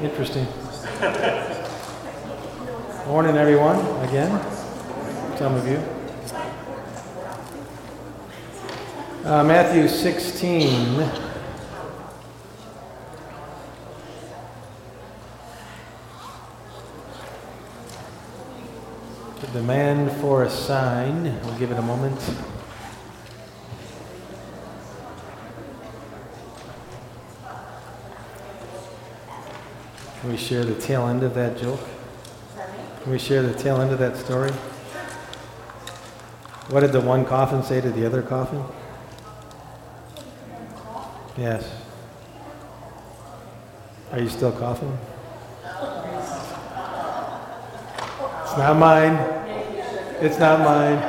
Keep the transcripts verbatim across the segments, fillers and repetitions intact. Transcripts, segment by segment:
Interesting. Morning, everyone, again. Some of you. Uh, Matthew sixteen. The demand for a sign. We'll give it a moment. Can we share the tail end of that joke? Can we share the tail end of that story? What did the one coffin say to the other coffin? Yes. Are you still coughing? It's not mine. It's not mine.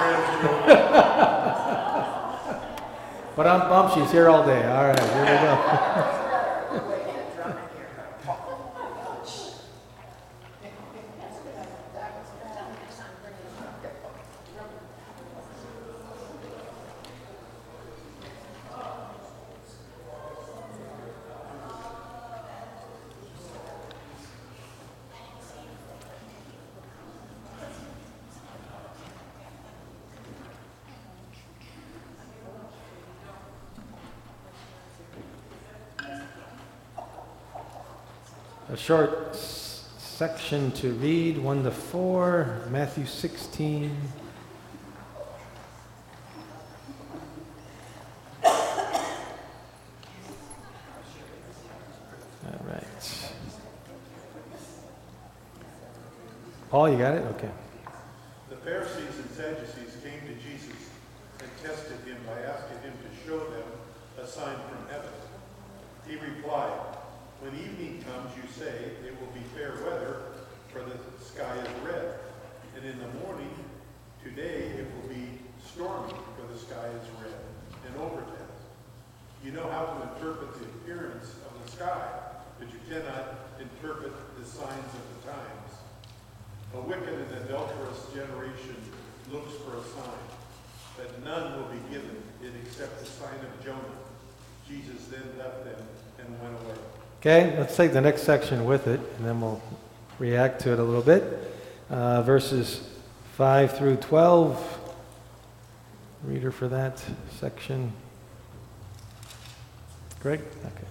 But I'm bummed she's here all day. All right, here we go. A short s- section to read, one to four, Matthew sixteen. All right. Paul, you got it? Okay. The Pharisees and Sadducees came to Jesus and tested him by asking him to show them a sign from heaven. He replied, "When evening comes, you say, it will be fair weather, for the sky is red. And in the morning, today, it will be stormy, for the sky is red and overcast. You know how to interpret the appearance of the sky, but you cannot interpret the signs of the times. A wicked and adulterous generation looks for a sign, but none will be given it except the sign of Jonah." Jesus then left them and went away. Okay, let's take the next section with it, and then we'll react to it a little bit. Uh, verses five through twelve. Reader for that section. Greg? Okay.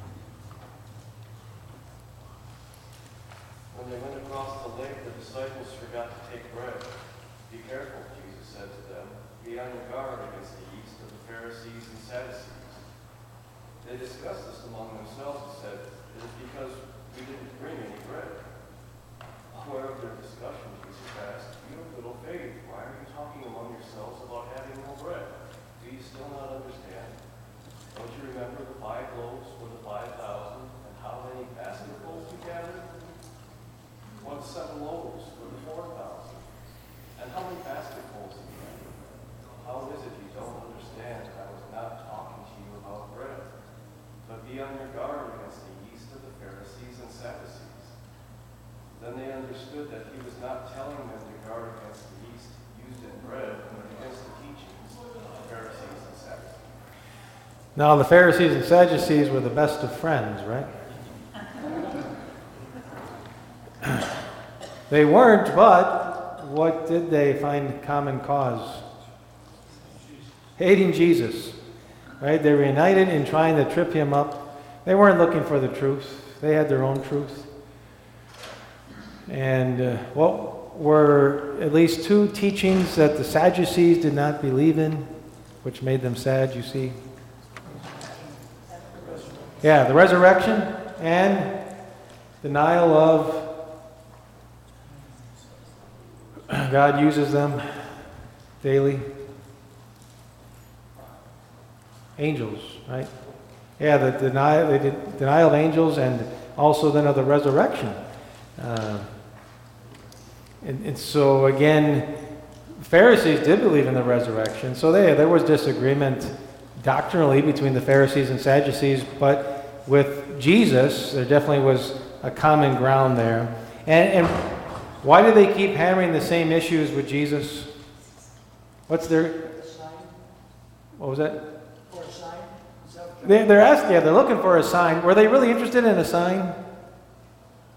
When they went across the lake, the disciples forgot to take bread. "Be careful," Jesus said to them. "Be on your guard against the yeast of the Pharisees and Sadducees." They discussed this among themselves and said, "It is because we didn't bring any bread." Aware of their discussion, Jesus asked, "You have little faith. Why are you talking among yourselves about having no bread? Do you still not understand? Don't you remember the five loaves for the five thousand, and how many basketfuls you gathered? What seven loaves for the four thousand? And how many basketfuls you gathered? How is it you don't understand that I was not talking to you about bread? But be on your guard against the yeast of the Pharisees and Sadducees." Then they understood that he was not telling them to guard against the yeast used in bread, but against the teachings of the Pharisees and Sadducees. Now, the Pharisees and Sadducees were the best of friends, right? They weren't, but what did they find common cause? Hating Jesus, right? They were united in trying to trip him up. They weren't looking for the truth. They had their own truth. And uh, what were at least two teachings that the Sadducees did not believe in, which made them sad, you see? Yeah, the resurrection and denial of God uses them daily. Angels, right? Yeah, the denial, they did denial of angels, and also then of the resurrection. Uh, and, and so again, Pharisees did believe in the resurrection. So they, there was disagreement doctrinally between the Pharisees and Sadducees, but with Jesus, there definitely was a common ground there. And, and why do they keep hammering the same issues with Jesus? What's their... What was that? For a sign? Is that They, they're asking, yeah, they're looking for a sign. Were they really interested in a sign?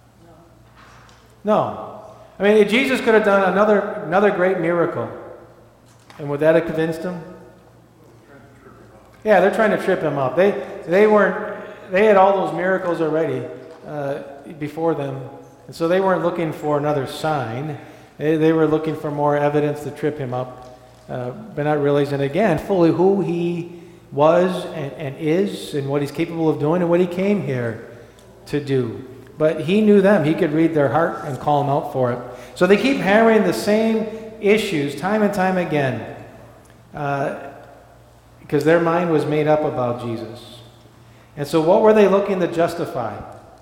No. I mean, Jesus could have done another another great miracle. And would that have convinced them? Yeah, they're trying to trip him up. They they weren't they had all those miracles already uh, before them. And so they weren't looking for another sign. They, they were looking for more evidence to trip him up, uh, but not realizing again fully who he was and, and is and what he's capable of doing and what he came here to do. But he knew them. He could read their heart and call them out for it. So they keep hammering the same issues time and time again uh, because their mind was made up about Jesus. And so what were they looking to justify?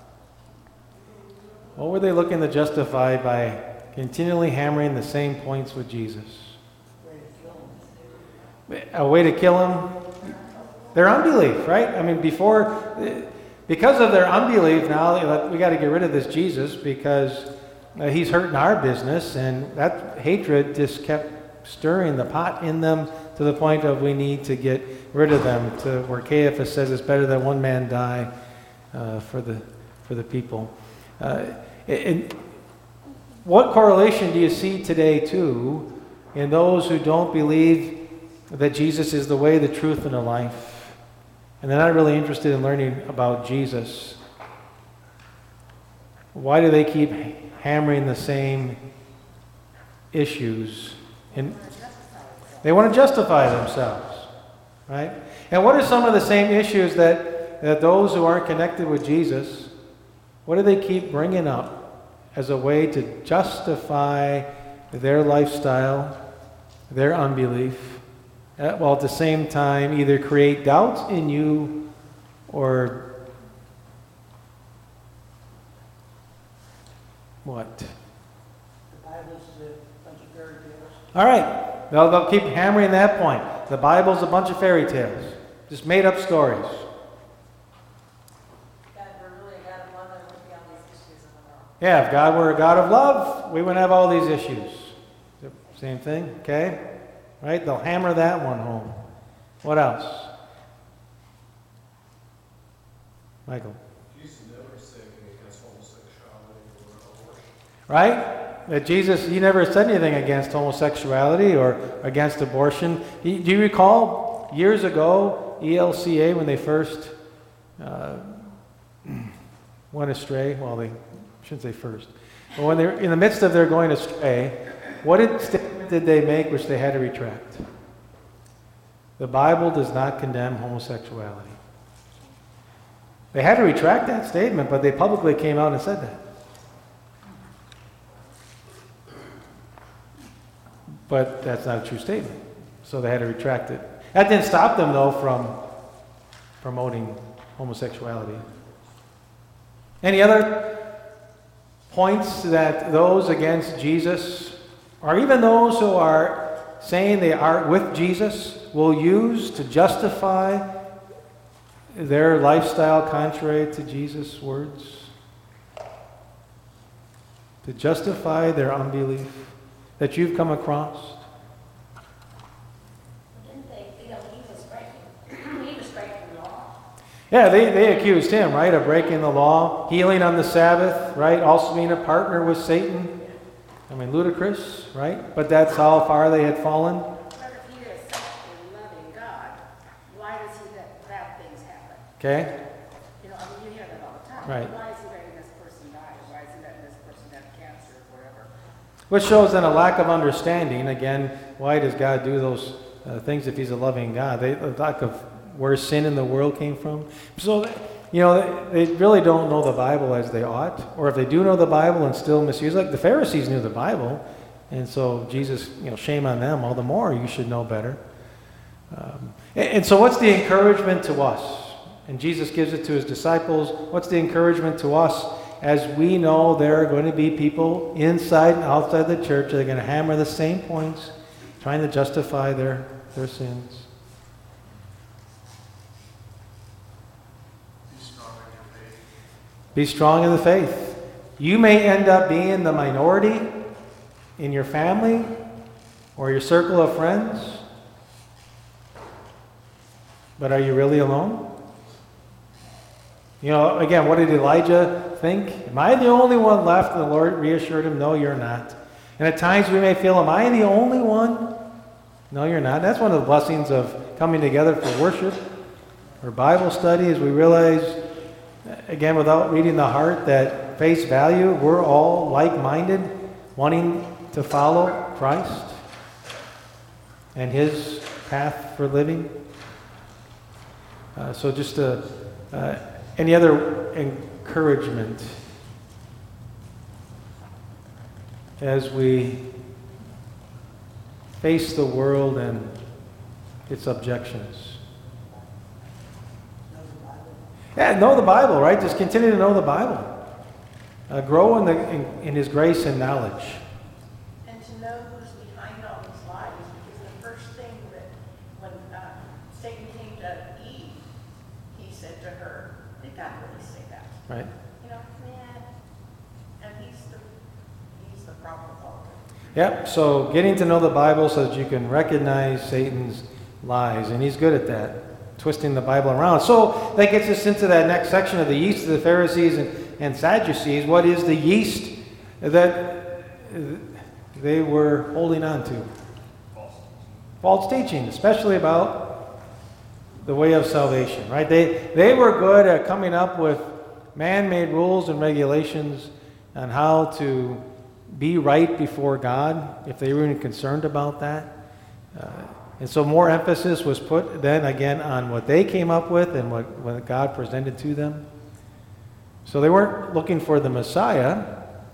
What were they looking to justify by continually hammering the same points with Jesus? A way to kill him? Their unbelief, right? I mean, before, because of their unbelief, now we got to get rid of this Jesus because uh, he's hurting our business, and that hatred just kept stirring the pot in them to the point of we need to get rid of them. To where Caiaphas says it's better that one man die uh, for the for the people. Uh, and what correlation do you see today too in those who don't believe that Jesus is the way, the truth, and the life? And they're not really interested in learning about Jesus. Why do they keep hammering the same issues? And they want to justify themselves, right? And what are some of the same issues that, that those who aren't connected with Jesus, what do they keep bringing up as a way to justify their lifestyle, their unbelief, Uh, while at the same time either create doubts in you or what? The Bible's a bunch of fairy tales. All right. They'll, they'll keep hammering that point. The Bible's a bunch of fairy tales. Just made up stories. God, we're really a God of love, there wouldn't be all these issues in the world. Yeah, if God were a God of love, we wouldn't have all these issues. Same thing, okay? Right? They'll hammer that one home. What else? Michael. Jesus never said anything against homosexuality or abortion. Right? That Jesus, he never said anything against homosexuality or against abortion. He, do you recall years ago, E L C A, when they first uh, went astray? Well, they shouldn't say first. But when they're in the midst of their going astray, what did, statement did they make which they had to retract? The Bible does not condemn homosexuality. They had to retract that statement, but they publicly came out and said that. But that's not a true statement, so they had to retract it. That didn't stop them, though, from promoting homosexuality. Any other points that those against Jesus, or even those who are saying they are with Jesus, will use to justify their lifestyle contrary to Jesus' words? To justify their unbelief that you've come across? Didn't they feel he was breaking, he was breaking the law? Yeah, they, they accused him, right, of breaking the law, healing on the Sabbath, right, also being a partner with Satan. I mean, ludicrous, right? But that's how far they had fallen. But if he is such a loving God, why does he let bad things happen? Okay? You know, I mean, you hear that all the time. Right. Why is he letting this person die? Why is he letting this person have cancer or whatever? Which shows then a lack of understanding. Again, why does God do those uh, things if he's a loving God? They, the lack of where sin in the world came from. So, you know, they really don't know the Bible as they ought. Or if they do know the Bible and still misuse it, like the Pharisees knew the Bible. And so Jesus, you know, shame on them. All the more you should know better. Um, and, and so what's the encouragement to us? And Jesus gives it to his disciples. What's the encouragement to us as we know there are going to be people inside and outside the church that are going to hammer the same points, trying to justify their, their sins? Be strong in the faith. You may end up being the minority in your family or your circle of friends. But are you really alone? You know, again, what did Elijah think, am I the only one left? And the Lord reassured him, no, you're not. And at times we may feel, am I the only one? No, you're not. That's one of the blessings of coming together for worship or Bible study, as we realize, again, without reading the heart, that face value, we're all like-minded, wanting to follow Christ and his path for living. Uh, so just uh, uh, any other encouragement as we face the world and its objections? Yeah, know the Bible, right? Just continue to know the Bible. Uh, grow in, the, in, in his grace and knowledge. And to know who's behind all these lies, because the first thing that when uh, Satan came to Eve, he said to her, did God really say that? Right. You know, man, and he's the he's the problem with all of it. Yep, so getting to know the Bible so that you can recognize Satan's lies, and he's good at that, twisting the Bible around. So that gets us into that next section of the yeast of the Pharisees and, and Sadducees. What is the yeast that they were holding on to? False. False teaching, especially about the way of salvation, right? They, they were good at coming up with man-made rules and regulations on how to be right before God, if they were even concerned about that. Uh, and so more emphasis was put then again on what they came up with and what, what God presented to them. So they weren't looking for the Messiah,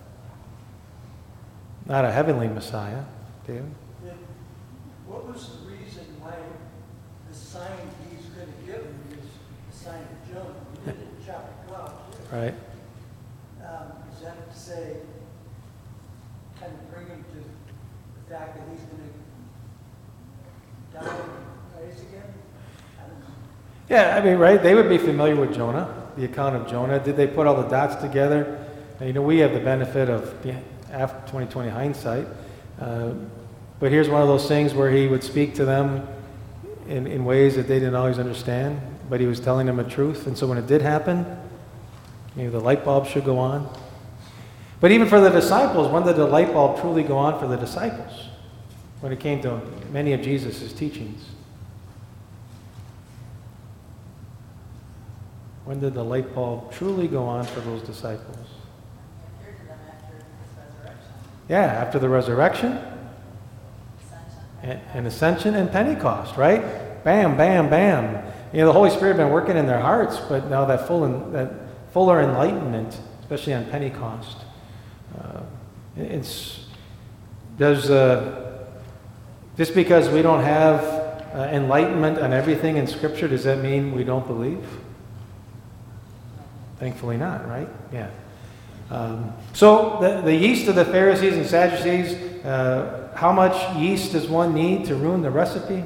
not a heavenly Messiah. David? Then what was the reason why the sign he's going to give him is the sign of Jonah? He did it in chapter twelve. Too. Right. Um, is that to say, kind of bring him to the fact that he's going to die and rise again? I don't know. Yeah, I mean, right, they would be familiar with Jonah, the account of Jonah. Did they put all the dots together? Now, you know, we have the benefit of yeah, after twenty twenty hindsight. Uh, but here's one of those things where he would speak to them in, in ways that they didn't always understand, but he was telling them a truth. And so when it did happen, maybe the light bulb should go on. But even for the disciples, when did the light bulb truly go on for the disciples? When it came to many of Jesus' teachings. When did the light bulb truly go on for those disciples? Yeah, after the resurrection and, and ascension and Pentecost, right? Bam, bam, bam. You know, the Holy Spirit had been working in their hearts, but now that full en- that fuller enlightenment, especially on Pentecost, uh, it's does uh, just because we don't have uh, enlightenment on everything in Scripture, does that mean we don't believe? Thankfully not, right? Yeah. Um, so the, the yeast of the Pharisees and Sadducees, uh, how much yeast does one need to ruin the recipe?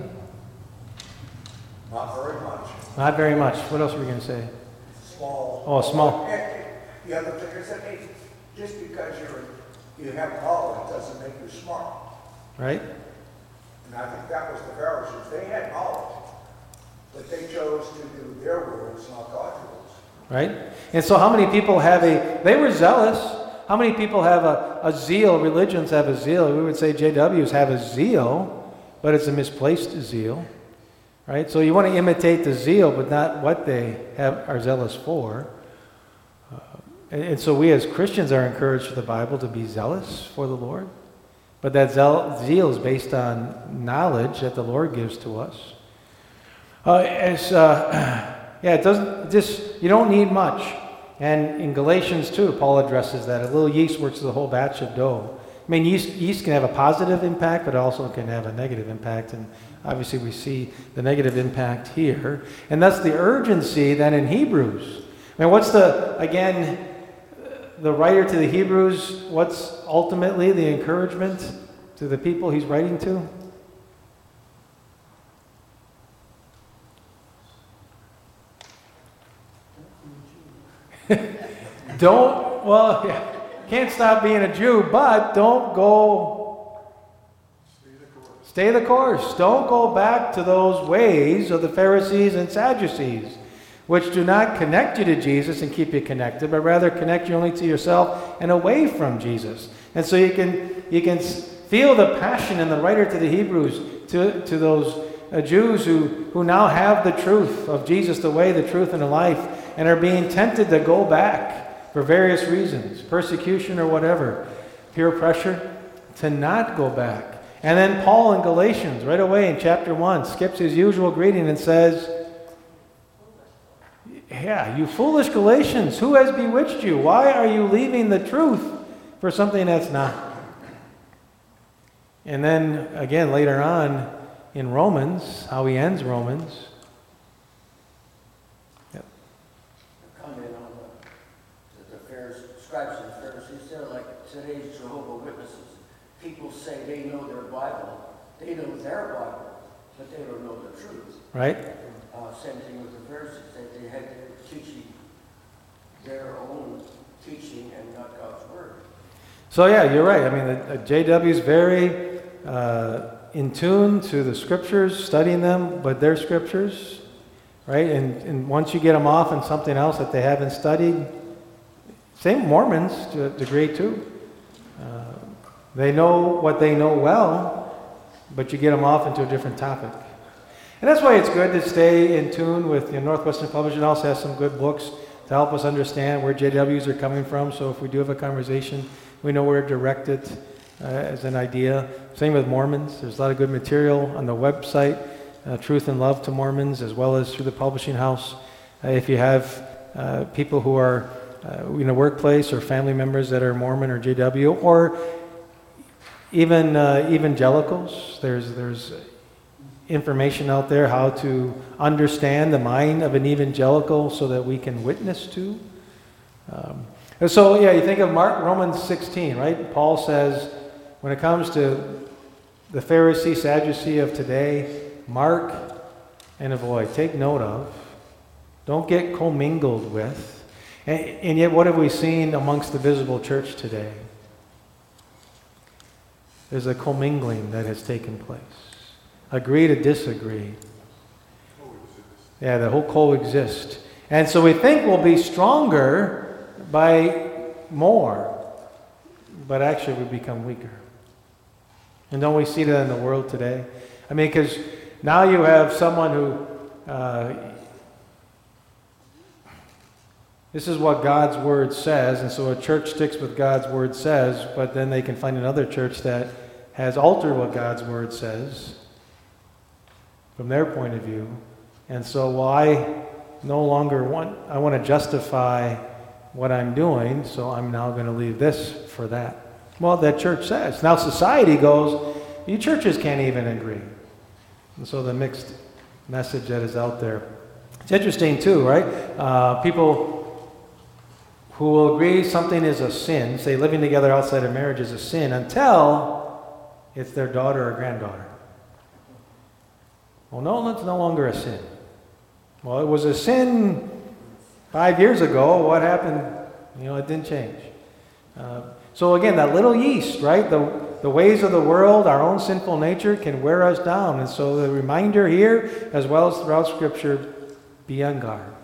Not very much. Not very much. What else were we going to say? Small. Oh, small. The other thing is that hey, just because you're you have knowledge doesn't make you smart. Right? And I think that was the Pharisees. They had knowledge, but they chose to do their rules, not God's rules. Right? And so how many people have a, they were zealous. How many people have a, a zeal? Religions have a zeal. We would say J Ws have a zeal, but it's a misplaced zeal. Right? So you want to imitate the zeal, but not what they have are zealous for. Uh, and, and so we as Christians are encouraged through the Bible to be zealous for the Lord. But that zeal, zeal is based on knowledge that the Lord gives to us. Uh, as, uh, yeah, it doesn't just, you don't need much. And in Galatians two, Paul addresses that. A little yeast works with a whole batch of dough. I mean, yeast, yeast can have a positive impact, but it also can have a negative impact. And obviously we see the negative impact here. And that's the urgency then in Hebrews. I mean, what's the, again, the writer to the Hebrews, what's ultimately the encouragement to the people he's writing to? Don't, well, yeah, can't stop being a Jew, but don't go, stay the course. Don't go back to those ways of the Pharisees and Sadducees. which do not connect you to Jesus and keep you connected, but rather connect you only to yourself and away from Jesus. And so you can you can feel the passion in the writer to the Hebrews, to, to those uh, Jews who, who now have the truth of Jesus, the way, the truth, and the life, and are being tempted to go back for various reasons, persecution or whatever, peer pressure, to not go back. And then Paul in Galatians, right away in chapter one, skips his usual greeting and says, yeah, you foolish Galatians, who has bewitched you? Why are you leaving the truth for something that's not? And then, again, later on in Romans, how he ends Romans. Yep. Comment on the, the Pharisees, scribes and Pharisees, they're like today's Jehovah Witnesses. People say they know their Bible, they know their Bible, but they don't know the truth. Right? Uh, same thing with the Pharisees, that they had their teaching, their own teaching and not God's Word. So yeah, you're right. I mean, the, the J W is very uh, in tune to the scriptures, studying them, but their scriptures, right? And, and once you get them off on something else that they haven't studied, same Mormons to a degree too. Uh, they know what they know well, but you get them off into a different topic. And that's why it's good to stay in tune with, you know, Northwestern Publishing also has some good books to help us understand where J Ws are coming from. So if we do have a conversation, we know where to direct it uh, as an idea. Same with Mormons. There's a lot of good material on the website, uh, Truth and Love to Mormons, as well as through the publishing house. Uh, if you have uh, people who are uh, in a workplace or family members that are Mormon or J W, or even uh, evangelicals, there's there's information out there how to understand the mind of an evangelical so that we can witness to. Um, and so, yeah, you think of Mark, Romans sixteen, right? Paul says, when it comes to the Pharisee, Sadducee of today, mark and avoid. Take note of. Don't get commingled with. And, and yet, what have we seen amongst the visible church today? There's a commingling that has taken place. Agree to disagree. Yeah, the whole coexist. And so we think we'll be stronger by more, but actually we become weaker. And don't we see that in the world today? I mean, because now you have someone who, uh, this is what God's Word says, and so a church sticks with God's Word says, but then they can find another church that has altered what God's Word says from their point of view. And so, well, I no longer want, I want to justify what I'm doing, so I'm now going to leave this for that. Well, that church says. Now society goes, you churches can't even agree. And so the mixed message that is out there. It's interesting too, right? Uh, people who will agree something is a sin, say living together outside of marriage is a sin, until it's their daughter or granddaughter. Well, no, it's no longer a sin. Well, it was a sin five years ago. What happened? You know, it didn't change. Uh, so again, that little yeast, right? The, the ways of the world, our own sinful nature can wear us down. And so the reminder here, as well as throughout Scripture, be on guard.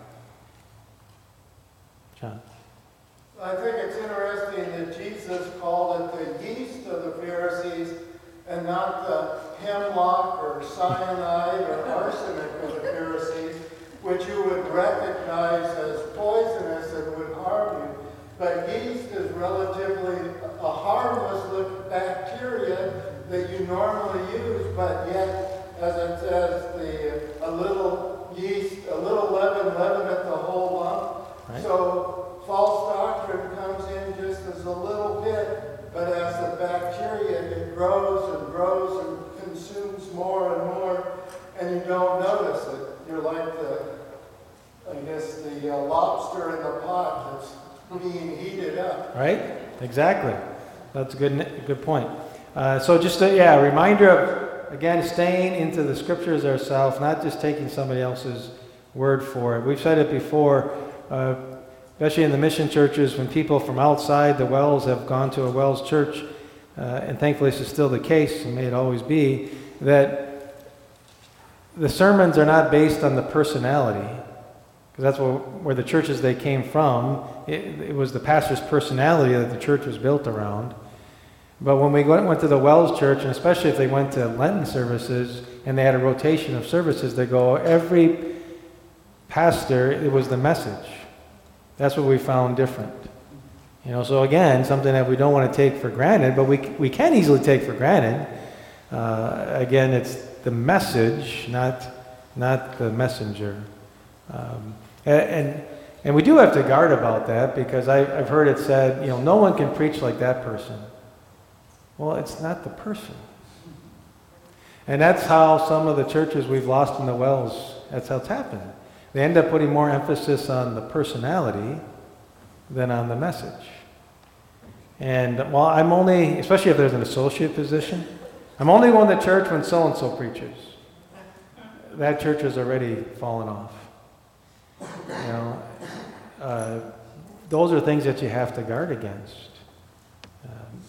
John. I think it's interesting that Jesus called it the yeast of the Pharisees and not the hemlock or cyanide or arsenic of the Pharisees, which you would recognize as poisonous and would harm you. But yeast is relatively a harmless little bacteria that you normally use, but yet, as it says, the a little yeast, a little leaven, leaveneth the whole lump. Right. So false doctrine comes in just as a little bit, but as the bacteria, it grows and grows and consumes more and more, and you don't notice it. You're like the, I guess, the uh, lobster in the pot that's being heated up. Right? Exactly. That's a good, good point. Uh, so just a yeah, a reminder of, again, staying into the Scriptures ourselves, not just taking somebody else's word for it. We've said it before, uh, especially in the mission churches, when people from outside the Wells have gone to a Wells church, uh, and thankfully this is still the case, and may it always be, that the sermons are not based on the personality. because that's where, where the churches they came from, it, it was the pastor's personality that the church was built around. But when we went, went to the Wells Church, and especially if they went to Lenten services, and they had a rotation of services, they go, every pastor, it was the message. That's what we found different. You know, so again, something that we don't want to take for granted, but we, we can easily take for granted. Uh, again, it's the message, not, not the messenger. Um, and, and and we do have to guard about that, because I, I've heard it said, you know, no one can preach like that person. Well, it's not the person. And that's how some of the churches we've lost in the Wells, that's how it's happened. They end up putting more emphasis on the personality than on the message. And while I'm only, especially if there's an associate position, I'm only going to church when so-and-so preaches. That church has already fallen off. You know, uh, those are things that you have to guard against. Um,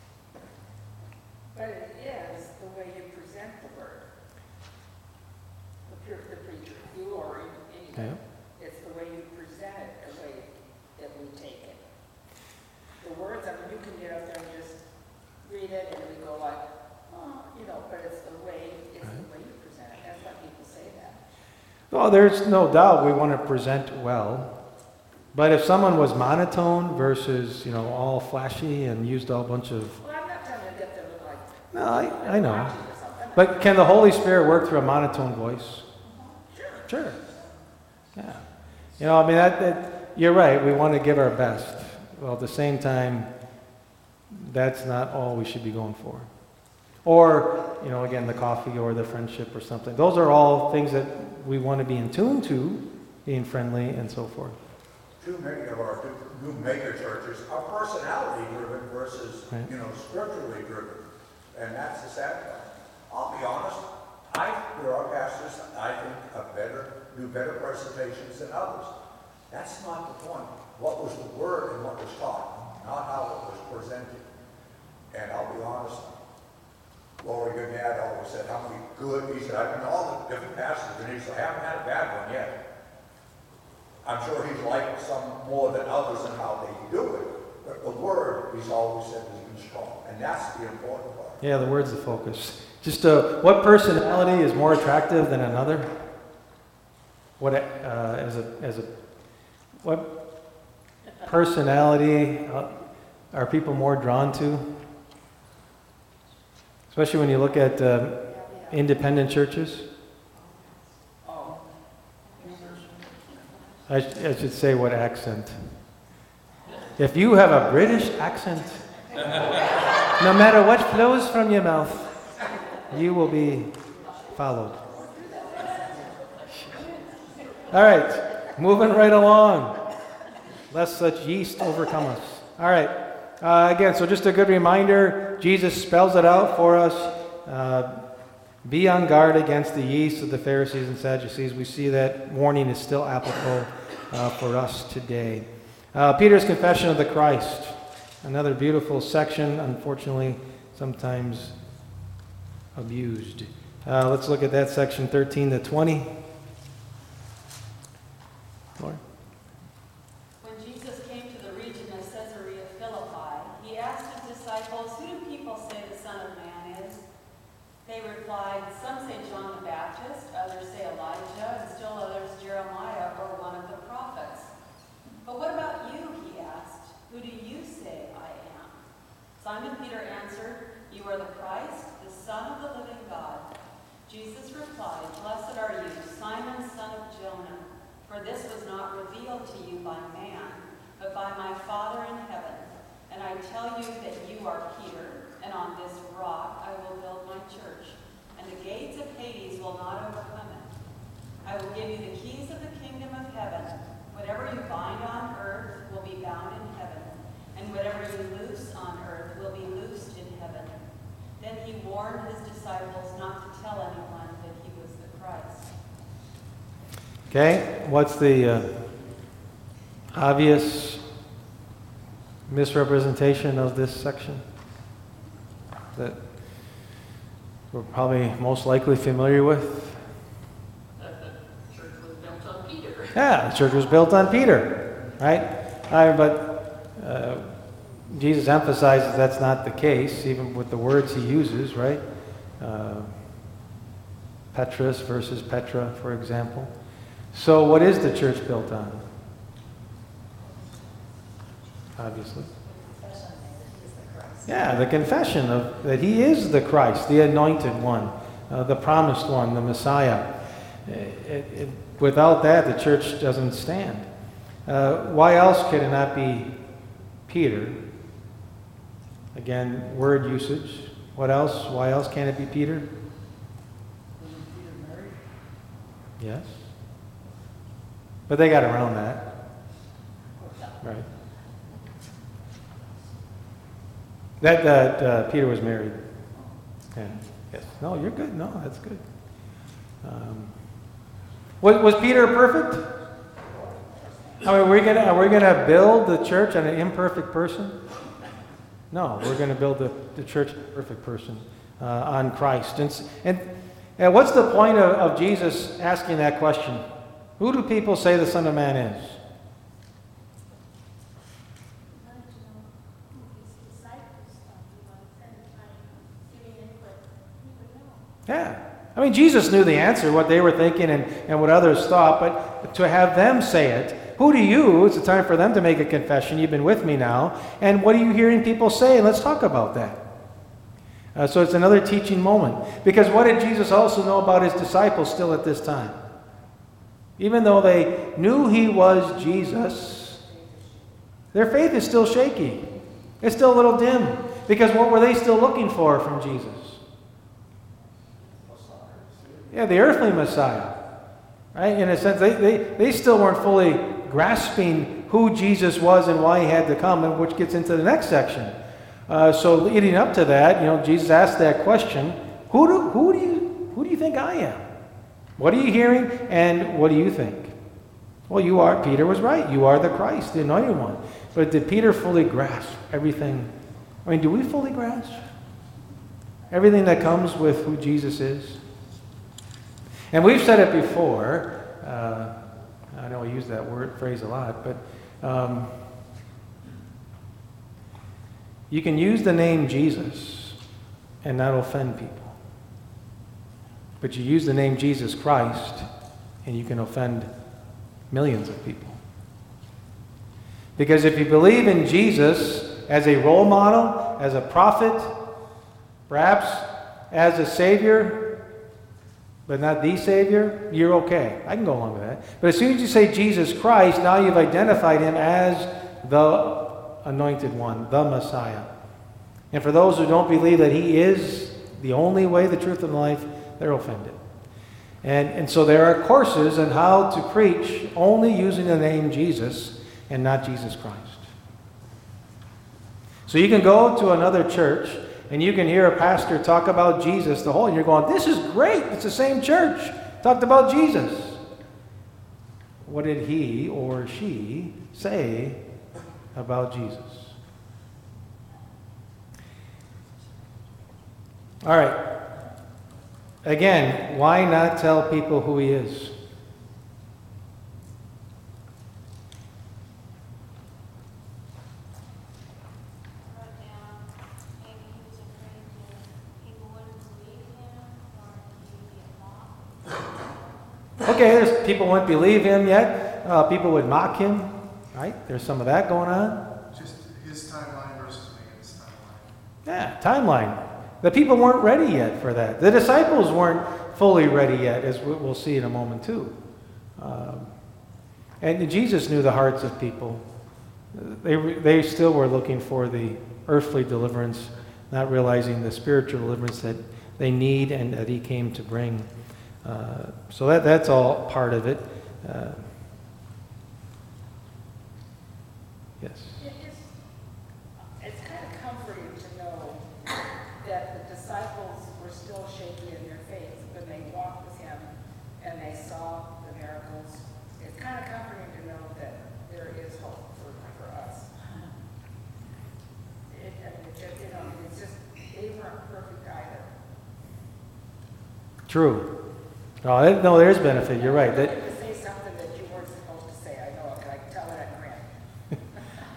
But it is the way you present the word. The, pre- the preacher, you or anyone. yeah. It's the way you present it, the way that we take it. The words, I mean, you can get up there and just read it and we go like, oh, you know, but it's the way, it's the way you present it. That's why people say that. Well, there's no doubt we want to present well. But if someone was monotone versus, you know, all flashy and used a bunch of... Well, I'm not trying to get them to like... No, I, I know. or something. But can the Holy Spirit work through a monotone voice? Sure. Sure. Yeah. You know, I mean, that, that, you're right. We want to give our best. Well, at the same time, that's not all we should be going for. Or, you know, again, the coffee or the friendship or something. Those are all things that we want to be in tune to, being friendly and so forth. Too many of our new mega churches are personality driven versus, Right. you know, scripturally driven. And that's the sad part. I'll be honest, I, there are pastors I think are better, do better presentations than others. That's not the point. What was the word and what was taught, not how it was presented. And I'll be honest, Lori Goodnad always said how many good, he said, I've been to all the different pastors, and he said, I haven't had a bad one yet. I'm sure he's liked some more than others in how they do it, but the word, he's always said, has been strong, and that's the important part. Yeah, the word's the focus. Just uh, what personality is more attractive than another? What uh, as a as a what personality uh, are people more drawn to? Especially when you look at uh, independent churches. I, sh- I should say what accent. If you have a British accent, no matter what flows from your mouth, you will be followed. All right, moving right along. Lest such yeast overcome us. All right. Uh, again, so just a good reminder, Jesus spells it out for us. Uh, be on guard against the yeast of the Pharisees and Sadducees. We see that warning is still applicable uh, for us today. Uh, Peter's confession of the Christ. Another beautiful section, unfortunately, sometimes abused. Uh, let's look at that section thirteen to twenty. Lord. When Jesus came to the region of Caesarea Philippi, he asked his disciples, "Who do people say the Son of Man is?" They replied, "Some say John the Baptist, others say Elijah, and still others Jeremiah or one of the prophets." "But what about you?" he asked. "Who do you say I am?" Simon Peter answered, "You are the Christ, the Son of the living God." Jesus replied, "Blessed are you, Simon, son of Jonah, for this was not revealed to you by man, but by my Father in heaven. And I tell you that you are Peter, and on this rock I will build my church, and the gates of Hades will not overcome it. I will give you the keys of the kingdom of heaven. Whatever you bind on earth will be bound in heaven, and whatever you loose on earth will be loosed in heaven." Then he warned his disciples not to tell anyone that he was the Christ. Okay, what's the uh, obvious misrepresentation of this section that we're probably most likely familiar with? That the church was built on Peter. Yeah, the church was built on Peter, right? I, but uh, Jesus emphasizes that's not the case, even with the words he uses, right? Uh, Petrus versus Petra, for example. So what is the church built on? Obviously. Yeah, the confession of that he is the Christ, the anointed one, uh, the promised one, the Messiah. It, it, without that, the church doesn't stand. Uh, why else could it not be Peter? Again, word usage. What else? Why else can't it be Peter? Wasn't Peter married? Yes. But they got around that. Right. That, that uh, Peter was married. Yeah. Yes. No, you're good. No, that's good. Um, was, was Peter perfect? I mean, are we gonna are we gonna build the church on an imperfect person? No, we're going to build the, the church on a perfect person, uh, on Christ. And, and and what's the point of, of Jesus asking that question? Who do people say the Son of Man is? Yeah. I mean, Jesus knew the answer, what they were thinking and, and what others thought, but to have them say it, who do you, it's a time for them to make a confession, you've been with me now, and what are you hearing people say? Let's talk about that. Uh, so it's another teaching moment. Because what did Jesus also know about his disciples still at this time? Even though they knew he was Jesus, their faith is still shaky. It's still a little dim. Because what were they still looking for from Jesus? Yeah, the earthly Messiah. Right? In a sense, they, they, they still weren't fully grasping who Jesus was and why he had to come, and which gets into the next section. Uh, so leading up to that, you know, Jesus asked that question, who do, who do you who do you think I am? What are you hearing, and what do you think? Well, you are, Peter was right. You are the Christ, the anointed one. But did Peter fully grasp everything? I mean, do we fully grasp everything that comes with who Jesus is? And we've said it before. Uh, I know we use that word phrase a lot, but um, you can use the name Jesus and not offend people. But you use the name Jesus Christ and you can offend millions of people. Because if you believe in Jesus as a role model, as a prophet, perhaps as a Savior, but not the Savior, you're okay. I can go along with that. But as soon as you say Jesus Christ, now you've identified him as the anointed one, the Messiah. And for those who don't believe that he is the only way, the truth, and the life, they're offended. And, and so there are courses on how to preach only using the name Jesus and not Jesus Christ. So you can go to another church and you can hear a pastor talk about Jesus the whole, and you're going, this is great. It's the same church. Talked about Jesus. What did he or she say about Jesus? All right. Again, why not tell people who he is? Okay, there's people wouldn't believe him yet. Uh, people would mock him, right? There's some of that going on. Just his timeline versus Megan's timeline. Yeah, timeline. The people weren't ready yet for that. The disciples weren't fully ready yet, as we'll see in a moment too. Um, and Jesus knew the hearts of people. They, they still were looking for the earthly deliverance, not realizing the spiritual deliverance that they need and that he came to bring. Uh, so that that's all part of it. Uh, yes. It is, it's kind of comforting to know that the disciples were still shaky in their faith when they walked with him and they saw the miracles. It's kind of comforting to know that there is hope for, for us. It, it, it, you know, it's just, they weren't perfect either. True. No, no, there's benefit. You're right. That, That, to say something that you weren't supposed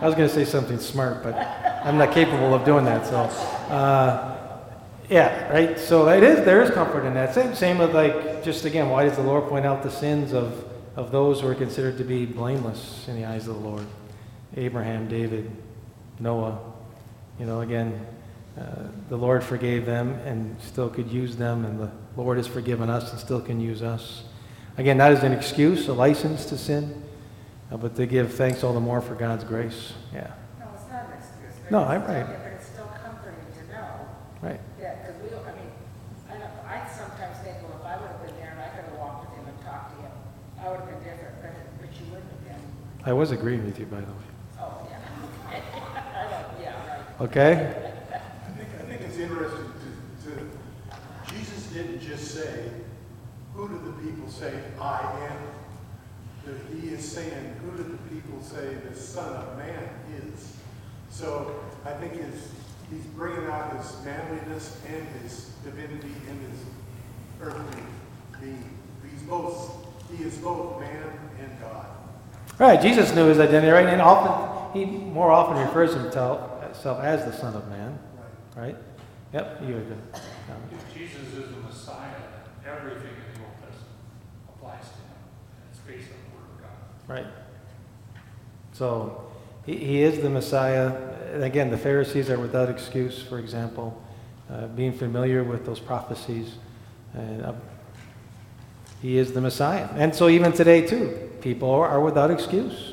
I was going to say something smart, but I'm not capable of doing that. So, uh, yeah, right. So it is. There is comfort in that. Same, same with like just again. Why does the Lord point out the sins of of those who are considered to be blameless in the eyes of the Lord? Abraham, David, Noah. You know, again, uh, the Lord forgave them and still could use them, and the Lord has forgiven us and still can use us. Again, not as an excuse, a license to sin, uh, but to give thanks all the more for God's grace. Yeah. No, it's not an excuse. but No, it's I'm still- right. But it's still comforting to know. Right. Yeah, because we don't, I mean, I don't, I sometimes think, well, if I would have been there and I could have walked with him and talked to him, I would have been different, but, but you wouldn't have been. I was agreeing with you, by the way. Oh, yeah. I don't, yeah, right. Okay? I think, I think it's interesting to, to, Jesus didn't just say, who do the people say I am? That he is saying, who do the people say the Son of Man is? So I think his, he's bringing out his manliness and his divinity and his earthly being. He's both, he is both man and God. Right, Jesus knew his identity, right? And often, he more often refers himself himself as the Son of Man. Right? Yep, you would. If Jesus is the Messiah, everything in the Old Testament applies to him. It's based on the Word of God. Right. So, he, he is the Messiah. And again, the Pharisees are without excuse, for example, uh, being familiar with those prophecies. And uh, he is the Messiah. And so even today, too, people are, are without excuse.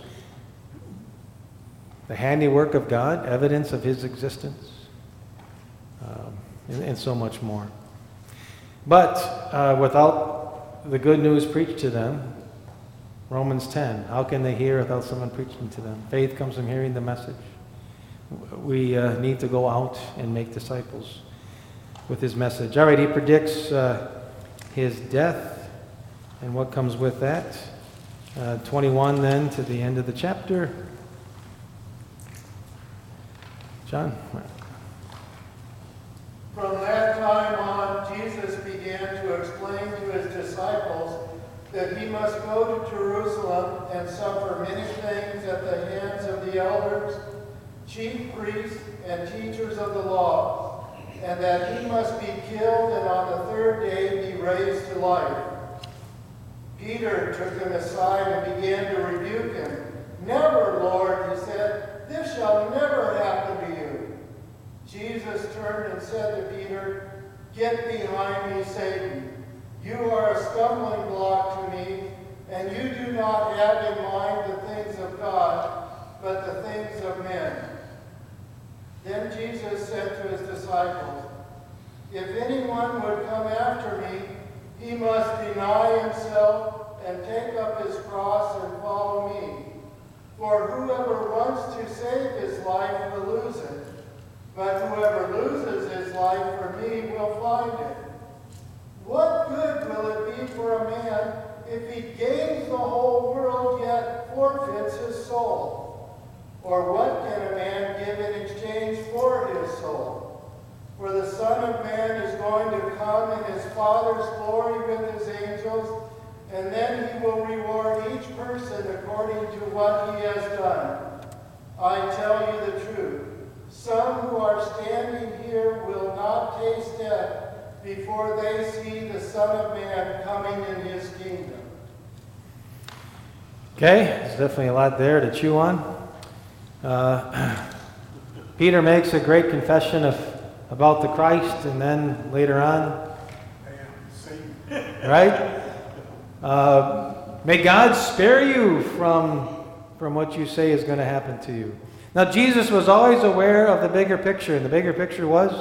The handiwork of God, evidence of his existence, um, and, and so much more. But uh, without the good news preached to them, Romans ten, how can they hear without someone preaching to them? Faith comes from hearing the message. We uh, need to go out and make disciples with his message. All right, he predicts uh, his death and what comes with that. Uh, twenty-one then to the end of the chapter. John? From that time on, Jesus began to explain to his disciples that he must go to Jerusalem and suffer many things at the hands of the elders, chief priests, and teachers of the law, and that he must be killed and on the third day be raised to life. Peter took him aside and began to rebuke him. "Never, Lord," he said, "this shall never happen to you." Jesus turned and said to Peter, "Get behind me, Satan. You are a stumbling block to me, and you do not have in mind the things of God, but the things of men." Then Jesus said to his disciples, "If anyone would come after me, he must deny himself and take up his cross and follow me. For whoever wants to save his life will lose it, but whoever loses his life for me will find it. What good will it be for a man if he gains the whole world yet forfeits his soul? Or what can a man give in exchange for his soul? For the Son of Man is going to come in his Father's glory with his angels, and then he will reward each person according to what he has done. I tell you the truth. Some who are standing here will not taste death before they see the Son of Man coming in his kingdom." Okay, there's definitely a lot there to chew on. Uh, Peter makes a great confession of about the Christ, and then later on, right? Uh, may God spare you from, from what you say is going to happen to you. Now, Jesus was always aware of the bigger picture, and the bigger picture was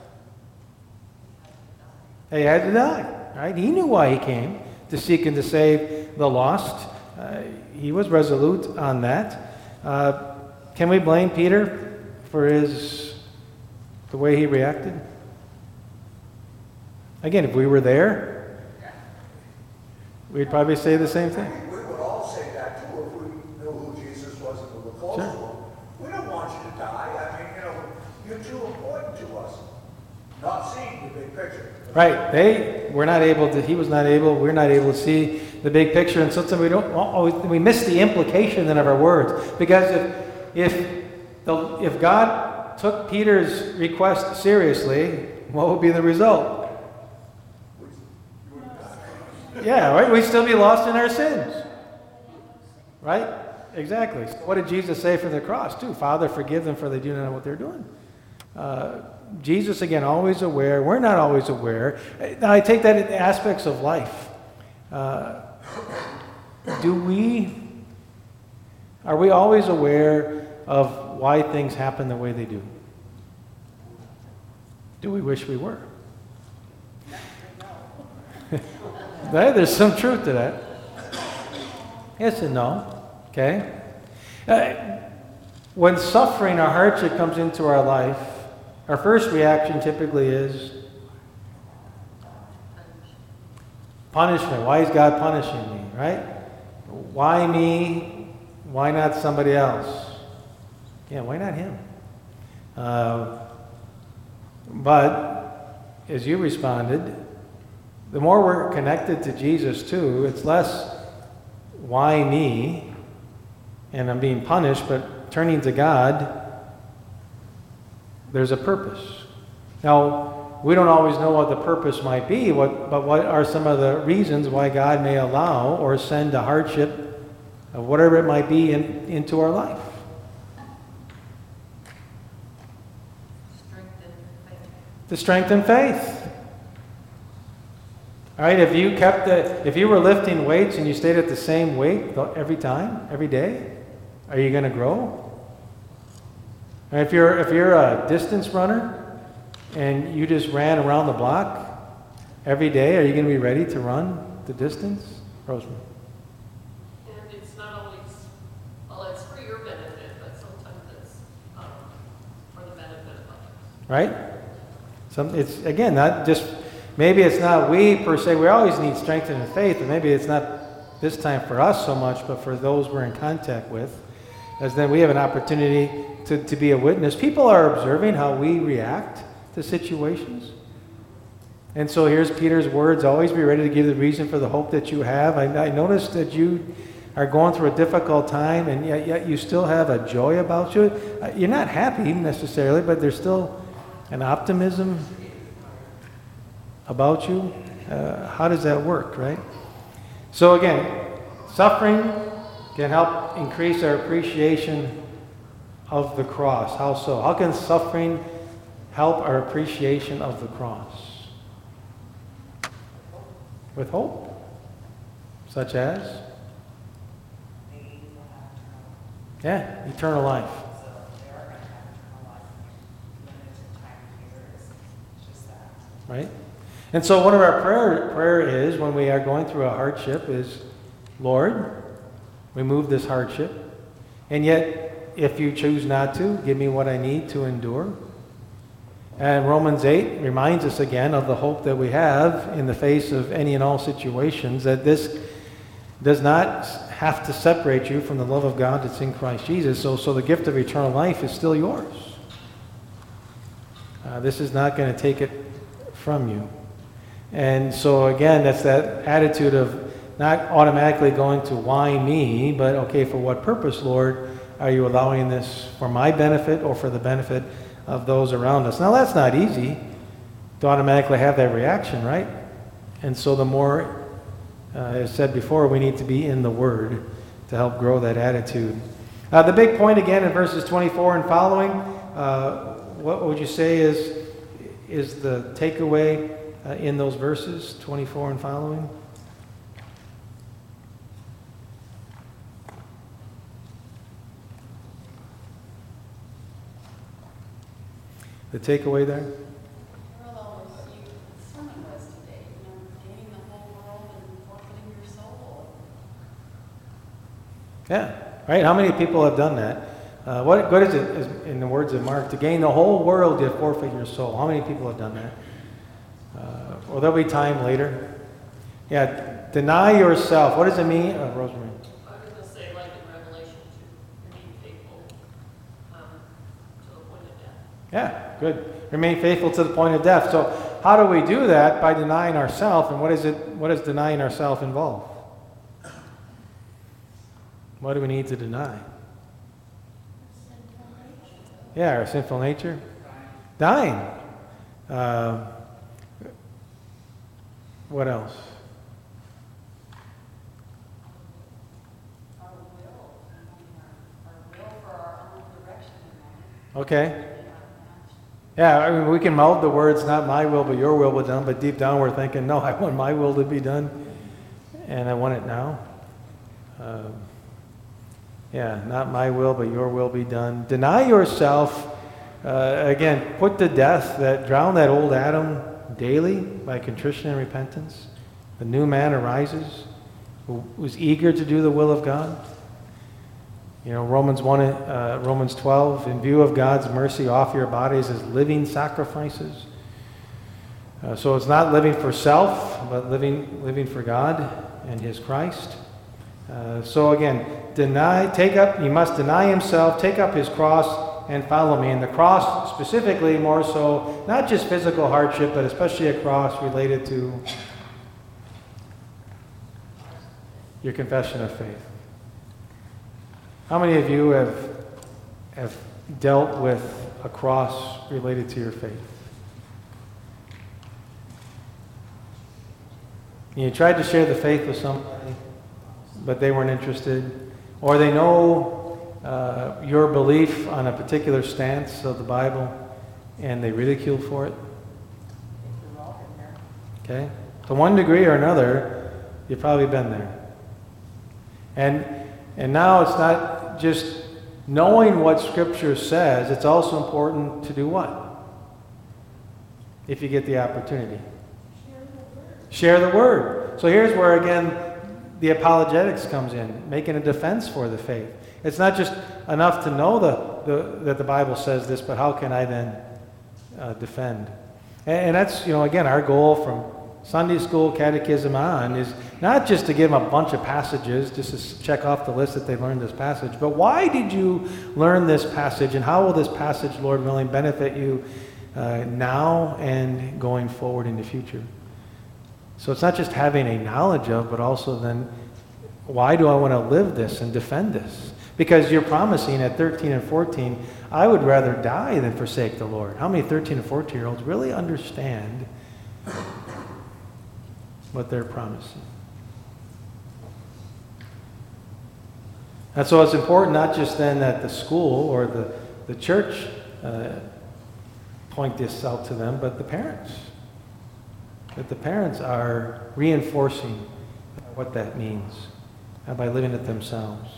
he had to die, right? He knew why he came, to seek and to save the lost. Uh, he was resolute on that. Uh, can we blame Peter for his the way he reacted? Again, if we were there, we'd probably say the same thing. We would all say that too if we knew who Jesus was and we were close to him. We don't want you to die. I mean, you know, you're too important to us. Not seeing the big picture. Right. They were not able to, he was not able, we're not able to see the big picture. And sometimes we don't always, we miss the implication then of our words. Because if, if the, if God took Peter's request seriously, what would be the result? Yeah, right? We'd still be lost in our sins. Right? Exactly. What did Jesus say from the cross, too? Father, forgive them, for they do not know what they're doing. Uh, Jesus, again, always aware. We're not always aware. Now, I take that in aspects of life. Uh, do we, are we always aware of why things happen the way they do? Do we wish we were? Right? There's some truth to that. Yes and no. Okay? Uh, when suffering or hardship comes into our life, our first reaction typically is punishment. Why is God punishing me? Right? Why me? Why not somebody else? Yeah, why not him? Uh, but as you responded, the more we're connected to Jesus too, it's less why me and I'm being punished, but turning to God, there's a purpose. Now, we don't always know what the purpose might be, what, but what are some of the reasons why God may allow or send a hardship of whatever it might be in, into our life? Strengthen faith. To strengthen faith. All right, if you kept the, if you were lifting weights and you stayed at the same weight every time, every day, are you going to grow? And if you're if you're a distance runner and you just ran around the block every day, are you going to be ready to run the distance, Rosemary? And it's not always, well, it's for your benefit, but sometimes it's um, for the benefit of others. Right? Some it's again not just. Maybe it's not we per se. We always need strength in faith, and maybe it's not this time for us so much, but for those we're in contact with, as then we have an opportunity to, to be a witness. People are observing how we react to situations. And so here's Peter's words, always be ready to give the reason for the hope that you have. I, I noticed that you are going through a difficult time, and yet, yet you still have a joy about you. You're not happy necessarily, but there's still an optimism about you. Uh, how does that work, right? So again, suffering can help increase our appreciation of the cross. How so? How can suffering help our appreciation of the cross? With hope. Such as? Yeah, eternal life. Right? And so one of our prayer prayer is, when we are going through a hardship, is, Lord, remove this hardship. And yet, if you choose not to, give me what I need to endure. And Romans eight reminds us again of the hope that we have in the face of any and all situations, that this does not have to separate you from the love of God that's in Christ Jesus. So, so the gift of eternal life is still yours. Uh, this is not going to take it from you. And so again, that's that attitude of not automatically going to why me, but okay, for what purpose, Lord, are you allowing this for my benefit or for the benefit of those around us? Now that's not easy to automatically have that reaction, right? And so the more, uh, as said before, we need to be in the Word to help grow that attitude. Uh, the big point again in verses twenty-four and following, uh, what would you say is, is the takeaway Uh, in those verses, twenty-four and following? The takeaway there? Well, you, sermon was today, you know, gaining the whole world and forfeiting your soul. Yeah, right? How many people have done that? Uh, what, what is it, is, in the words of Mark, to gain the whole world, you forfeit your soul? How many people have done that? Uh, well, there'll be time later. Yeah, deny yourself. What does it mean, uh, Rosemary? I was going to say, like in Revelation, to remain faithful um, to the point of death. Yeah, good. Remain faithful to the point of death. So, how do we do that? By denying ourselves. And what is it? What does denying ourselves involve? What do we need to deny? Yeah, our sinful nature. Dying. Uh, what else? Our will, our, our will for our own direction in life. Okay. Yeah, I mean, we can mouth the words, not my will, but your will be done, but deep down we're thinking, no, I want my will to be done, and I want it now. Um, yeah, not my will, but your will be done. Deny yourself, uh, again, put to death, that drown that old Adam daily by contrition and repentance. The new man arises, who was eager to do the will of God. You know, Romans one, uh, Romans twelve, in view of God's mercy, offer your bodies as living sacrifices. Uh, so it's not living for self, but living living for God and His Christ. Uh, so again, deny, take up. He must deny himself, take up his cross, and follow me. And the cross, specifically, more so, not just physical hardship, but especially a cross related to your confession of faith. How many of you have, have dealt with a cross related to your faith? You tried to share the faith with somebody, but they weren't interested. Or they know uh, your belief on a particular stance of the Bible, and they ridicule for it. Okay? To one degree or another, you've probably been there. And, and now it's not just knowing what Scripture says, it's also important to do what? If you get the opportunity. Share the Word. So here's where, again, the apologetics comes in, making a defense for the faith. It's not just enough to know the, the, that the Bible says this, but how can I then uh, defend? And, and that's, you know, again, our goal from Sunday school, catechism on is not just to give them a bunch of passages, just to check off the list that they learned this passage, but why did you learn this passage, and how will this passage, Lord willing, benefit you uh, now and going forward in the future? So it's not just having a knowledge of, but also then, why do I want to live this and defend this? Because you're promising at thirteen and fourteen, I would rather die than forsake the Lord. How many thirteen and fourteen-year-olds really understand what they're promising? And so it's important not just then that the school or the, the church uh, point this out to them, but the parents. That the parents are reinforcing what that means uh, by living it themselves.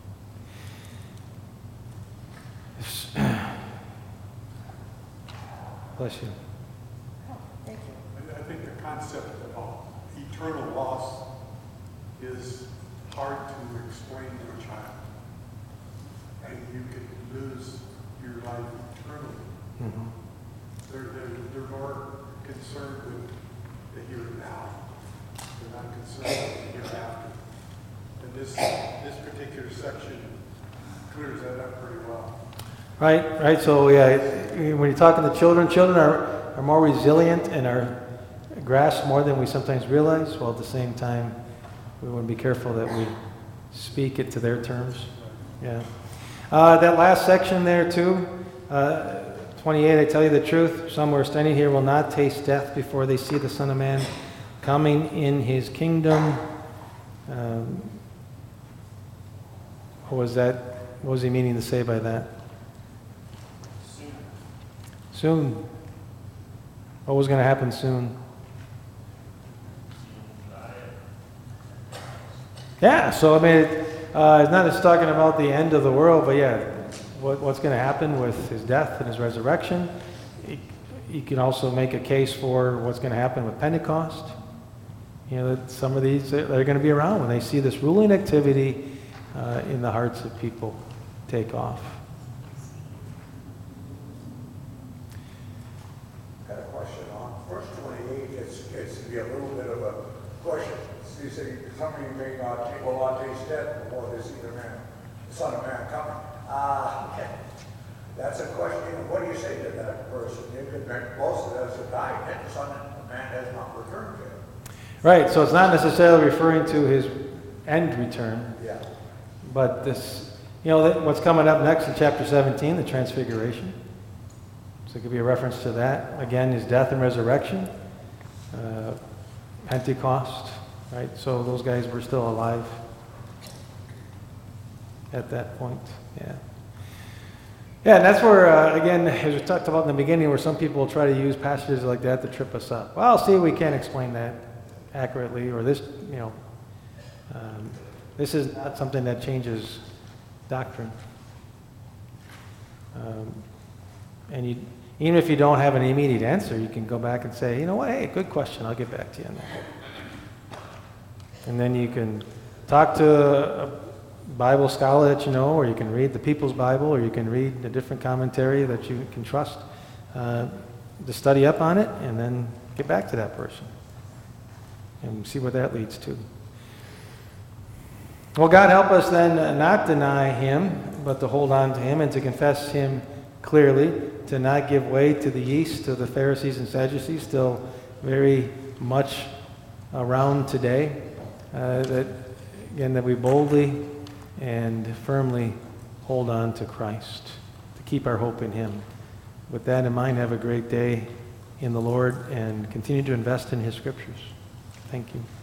Bless you. Thank you. I think the concept of eternal loss is hard to explain to a child. And you could lose your life eternally. Mm-hmm. They're, they're, they're more concerned with the here and now. They're not concerned with the hereafter. And this, this particular section clears that up pretty well. Right, right. So yeah, when you're talking to children, children are, are more resilient and are grasp more than we sometimes realize, while at the same time we want to be careful that we speak it to their terms. Yeah. Uh, that last section there too, uh, twenty-eight, I tell you the truth, some who are standing here will not taste death before they see the Son of Man coming in his kingdom. Um, what was that? What was he meaning to say by that? Soon. Soon. What was going to happen soon? Yeah, so I mean, uh, it's not just talking about the end of the world, but yeah, what, what's going to happen with his death and his resurrection. You can also make a case for what's going to happen with Pentecost. You know, that some of these, they're going to be around when they see this ruling activity uh, in the hearts of people take off. Got a question on verse twenty-eight. It's, it's to be a little bit of a question. You say, some of you may not, will not taste death before they see the man, the Son of Man coming. Ah, okay. That's a question. What do you say to that person? Most of us have died, and the Son of Man has not returned yet. Right, so it's not necessarily referring to his end return, Yeah. but this You know, that- what's coming up next in chapter seventeen, the Transfiguration. So it could be a reference to that. Again, his death and resurrection. Uh, Pentecost, right? So those guys were still alive at that point. Yeah. Yeah, and that's where, uh, again, as we talked about in the beginning, where some people try to use passages like that to trip us up. Well, see, we can't explain that accurately, or this, you know, um, this is not something that changes doctrine. Um, and you, even if you don't have an immediate answer, you can go back and say, you know what, hey, good question, I'll get back to you on that. And then you can talk to a Bible scholar that you know, or you can read the People's Bible, or you can read a different commentary that you can trust uh, to study up on it, and then get back to that person and see what that leads to. Well, God help us then not deny him, but to hold on to him and to confess him clearly, to not give way to the yeast of the Pharisees and Sadducees, still very much around today. Uh, that again, that we boldly and firmly hold on to Christ, to keep our hope in him. With that in mind, have a great day in the Lord and continue to invest in his scriptures. Thank you.